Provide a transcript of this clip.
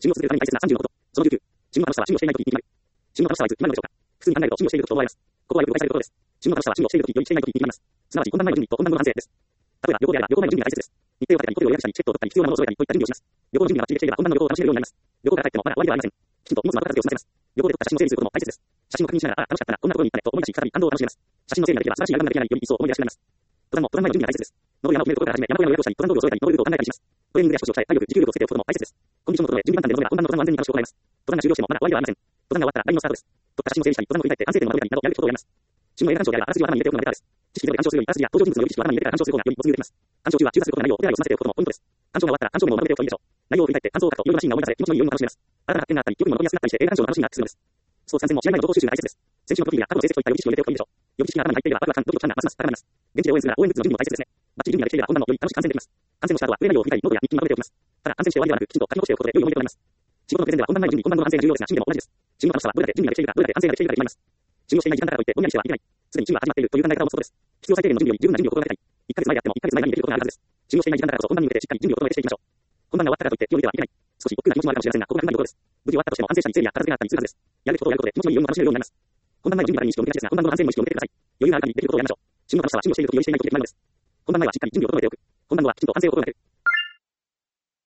を続けるために大切な36こと。その19、自分の楽しさは趣味をしていないときに決まる。自分の楽しさはいつ決まるのでしょうか。普通に考えると趣味をしているときと思われます。ここはよく誤解されるところです。自分の楽しさは趣味をしているときよりしていないときに決まります。すなわち、本番前の準備と本番後の反省です。例えば、旅行であれば、旅行前の準備が大切です。日程を立てたり、ホテルを予約したり、チケットを取ったり、必要なものを揃えたりといった準備をします。旅行の準備がバッチリできていれば、本番の旅行を楽しめるようになります。旅行から帰ってもまだ終わりではありません。きちんと荷物の後片付けを済ませます。旅行で撮った写真を整理することも大切です。写真を確認しながら、楽しかったな、こんなところに行ったねと思い出し、再び感動を楽しめます。写真の整理ができれば、素晴らしいアルバムができないより一層思い出しやすくなります。登山も登山前の準備が大切です。登る山を決めるところから始め、山小屋の予約をしたり、登山道具を揃えたり、登るルートを考えたりします。トレーニングで足腰を鍛え、体力、持久力をつけておくことも大切です。コンディションの整え、準備万端で臨めば本番の登山も安全に楽しく行えます。登山が終了してもまだ終わりではありません。登山が終わったら第二のスタートです。撮った写真を整理したり、登山を振り返って完成点を守れたりなど、やるべきことをやります。自分の映画鑑賞であれば、あらすじを頭に入れておくのがベターです。知識ゼロで鑑賞するより、あらすじや登場人物の予備知識を頭に入れてから鑑賞する方がより没入できます。鑑賞中は中断することのないよう、手洗いを済ませておくこともポイントです。鑑賞が終わったら鑑賞メモをまとめておくといいでしょう。内容を振り返って感想を書くと、いろんなシーンが思い出され、気持ちのいい余韻も楽しめます。新たな発見があったり、記憶にも残りやすくなったりして、映画鑑賞の楽しみがアップするのです。スポーツ観戦も試合前の情報収集が大切です。選手のプロフィールや過去の成績といった予備知識を入れておくといいでしょう。予備知識が頭に入っていれば、ワクワク感、ドキドキ感がますます高まります。現地で応援するなら応援グッズの準備も大切ですね。バッチリ準備ができていれば、本番もより楽しく観戦できます。観戦をした後は、プレー内容を振り返り、ノートや日記にまとめておきます。ただ、観戦して終わりではなく、きちんと書き残しておくことで良い思い出となります。仕事のプレゼンでは、本番前の準備、本番後の安全が重要ですが、趣味でも同じです。自分の楽しさはどれだけ準備ができているか、どれだけ安全ができているかで決まります。準備をしていない時間だからといって、ぼんやりしてはいけない。すでに準備は始まっているという考え方を持つことです。必要最低限の準備より十分な準備を心がけたい。1ヶ月前であっても1ヶ月前にできることがあるはずです。準備をしていない時間だからこそ、本番に向けてしっかり準備を整えてしていきましょう。本番が終わったからといって気を抜いてはいけない。少し億劫な気持ちもあるかもしれませんが、ここが不満なところです。無事終わったとしても安定したり、整理や片付けがあったりするはずです。やるべきことをやることで、気持ちのいい余韻も楽しめるようになります。本番前の準備から認識を抜けがちですが、本番後の安全も意識を向けてください。余裕がある限りできることをやりましょう。趣味の楽しさは趣味をしているときよりしていないときで決まるのです。本番前はしっかり準備を整えておく。本番後はきちんと安静を心がける。